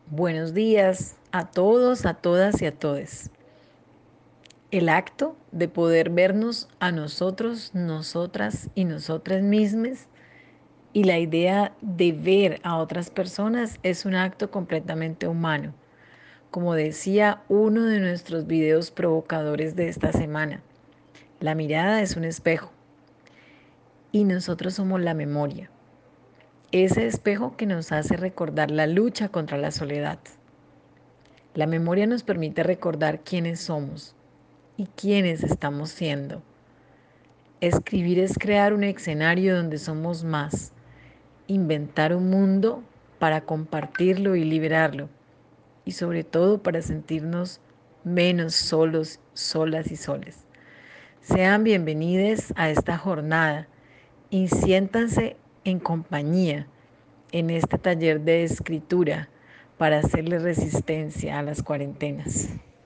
Buenos días a todos, a todas y a todes. El acto de poder vernos a nosotros, nosotras y nosotras mismas y la idea de ver a otras personas es un acto completamente humano. Como decía uno de nuestros videos provocadores de esta semana, la mirada es un espejo y nosotros somos la memoria. Ese espejo que nos hace recordar la lucha contra la soledad. La memoria nos permite recordar quiénes somos y quiénes estamos siendo. Escribir es crear un escenario donde somos más, inventar un mundo para compartirlo y liberarlo, y sobre todo para sentirnos menos solos, solas y soles. Sean bienvenidos a esta jornada y siéntanse en compañía en este taller de escritura para hacerle resistencia a las cuarentenas.